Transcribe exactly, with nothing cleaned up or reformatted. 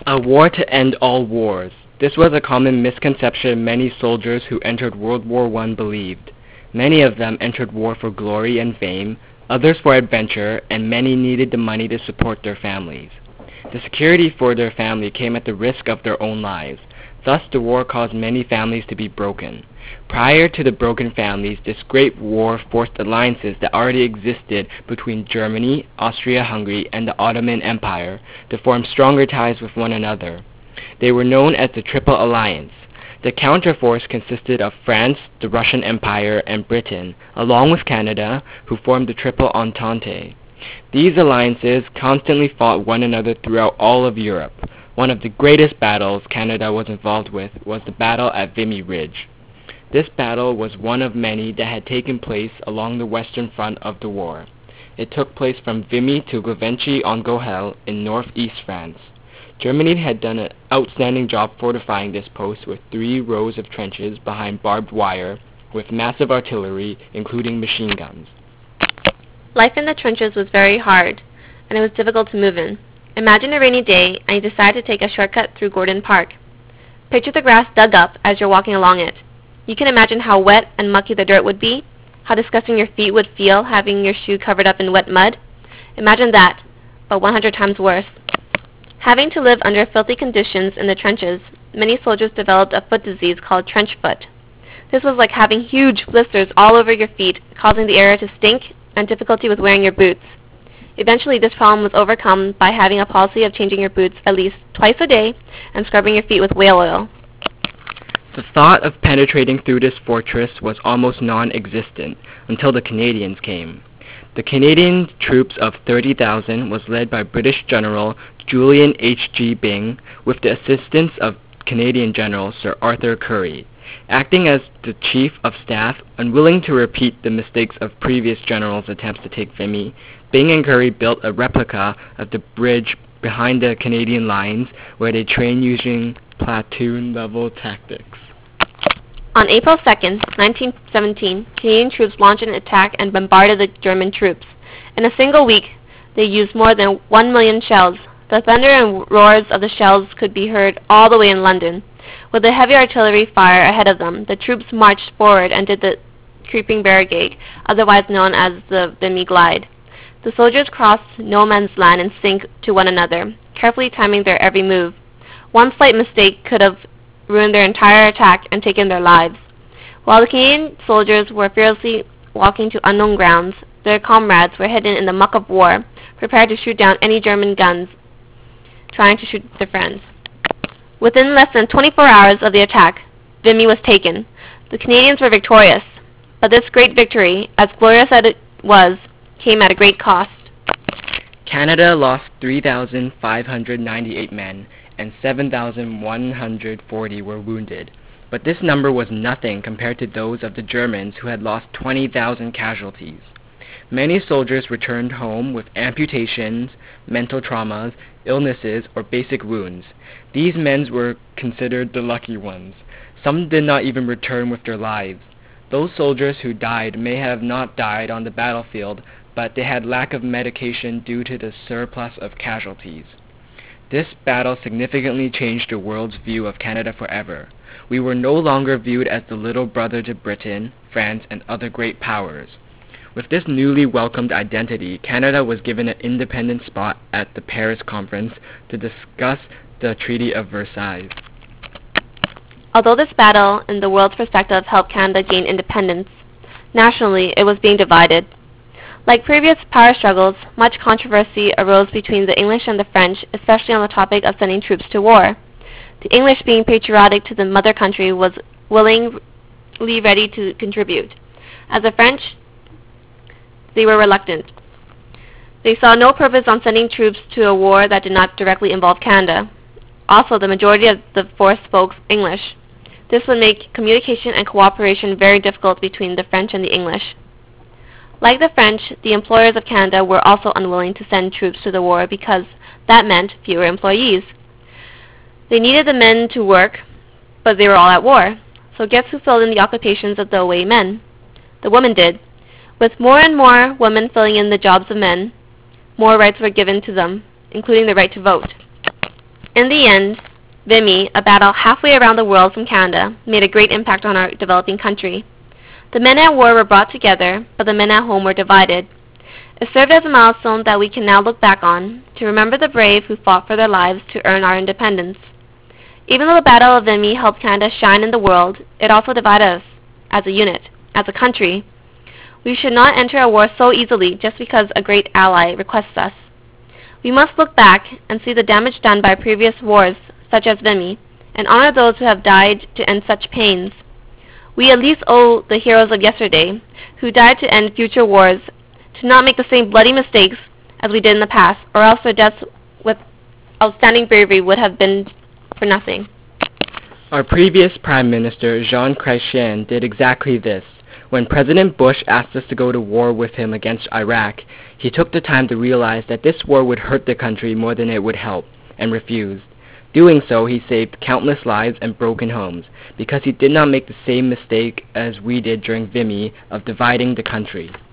A war to end all wars. This was a common misconception many soldiers who entered World War One believed. Many of them entered war for glory and fame, others for adventure, and many needed the money to support their families. The security for their family came at the risk of their own lives. Thus, the war caused many families to be broken. Prior to the broken families, this great war forced alliances that already existed between Germany, Austria-Hungary, and the Ottoman Empire to form stronger ties with one another. They were known as the Triple Alliance. The counterforce consisted of France, the Russian Empire, and Britain, along with Canada, who formed the Triple Entente. These alliances constantly fought one another throughout all of Europe. One of the greatest battles Canada was involved with was the battle at Vimy Ridge. This battle was one of many that had taken place along the western front of the war. It took place from Vimy to Givenchy-en-Gohelle in northeast France. Germany had done an outstanding job fortifying this post with three rows of trenches behind barbed wire with massive artillery, including machine guns. Life in the trenches was very hard, and it was difficult to move in. Imagine a rainy day, and you decide to take a shortcut through Gordon Park. Picture the grass dug up as you're walking along it. You can imagine how wet and mucky the dirt would be, how disgusting your feet would feel having your shoe covered up in wet mud. Imagine that, but one hundred times worse. Having to live under filthy conditions in the trenches, many soldiers developed a foot disease called trench foot. This was like having huge blisters all over your feet, causing the area to stink and difficulty with wearing your boots. Eventually, this problem was overcome by having a policy of changing your boots at least twice a day and scrubbing your feet with whale oil. The thought of penetrating through this fortress was almost non-existent until the Canadians came. The Canadian troops of thirty thousand was led by British General Julian H G Byng with the assistance of Canadian General Sir Arthur Currie. Acting as the Chief of Staff, unwilling to repeat the mistakes of previous generals' attempts to take Vimy, Byng and Currie built a replica of the bridge behind the Canadian lines where they trained using platoon-level tactics. On April second, nineteen seventeen, Canadian troops launched an attack and bombarded the German troops. In a single week, they used more than one million shells. The thunder and roars of the shells could be heard all the way in London. With the heavy artillery fire ahead of them, the troops marched forward and did the creeping barricade, otherwise known as the Vimy Glide. The soldiers crossed no man's land in sync to one another, carefully timing their every move. One slight mistake could have ruined their entire attack and taken their lives. While the Canadian soldiers were fearlessly walking to unknown grounds, their comrades were hidden in the muck of war, prepared to shoot down any German guns trying to shoot their friends. Within less than twenty-four hours of the attack, Vimy was taken. The Canadians were victorious, but this great victory, as glorious as it was, came at a great cost. Canada lost three thousand five hundred ninety-eight men, and seven thousand one hundred forty were wounded. But this number was nothing compared to those of the Germans, who had lost twenty thousand casualties. Many soldiers returned home with amputations, mental traumas, illnesses, or basic wounds. These men were considered the lucky ones. Some did not even return with their lives. Those soldiers who died may have not died on the battlefield, but they had lack of medication due to the surplus of casualties. This battle significantly changed the world's view of Canada forever. We were no longer viewed as the little brother to Britain, France, and other great powers. With this newly welcomed identity, Canada was given an independent spot at the Paris Conference to discuss the Treaty of Versailles. Although this battle, in the world's perspective, helped Canada gain independence, nationally it was being divided. Like previous power struggles, much controversy arose between the English and the French, especially on the topic of sending troops to war. The English, being patriotic to the mother country, was willingly ready to contribute. As the French, they were reluctant. They saw no purpose on sending troops to a war that did not directly involve Canada. Also, the majority of the force spoke English. This would make communication and cooperation very difficult between the French and the English. Like the French, the employers of Canada were also unwilling to send troops to the war because that meant fewer employees. They needed the men to work, but they were all at war. So guess who filled in the occupations of the away men? The women did. With more and more women filling in the jobs of men, more rights were given to them, including the right to vote. In the end, Vimy, a battle halfway around the world from Canada, made a great impact on our developing country. The men at war were brought together, but the men at home were divided. It served as a milestone that we can now look back on, to remember the brave who fought for their lives to earn our independence. Even though the Battle of Vimy helped Canada shine in the world, it also divided us as a unit, as a country. We should not enter a war so easily just because a great ally requests us. We must look back and see the damage done by previous wars, such as Vimy, and honor those who have died to end such pains. We at least owe the heroes of yesterday, who died to end future wars, to not make the same bloody mistakes as we did in the past, or else their deaths with outstanding bravery would have been for nothing. Our previous Prime Minister, Jean Chrétien, did exactly this. When President Bush asked us to go to war with him against Iraq, he took the time to realize that this war would hurt the country more than it would help, and refused. Doing so, he saved countless lives and broken homes, because he did not make the same mistake as we did during Vimy of dividing the country.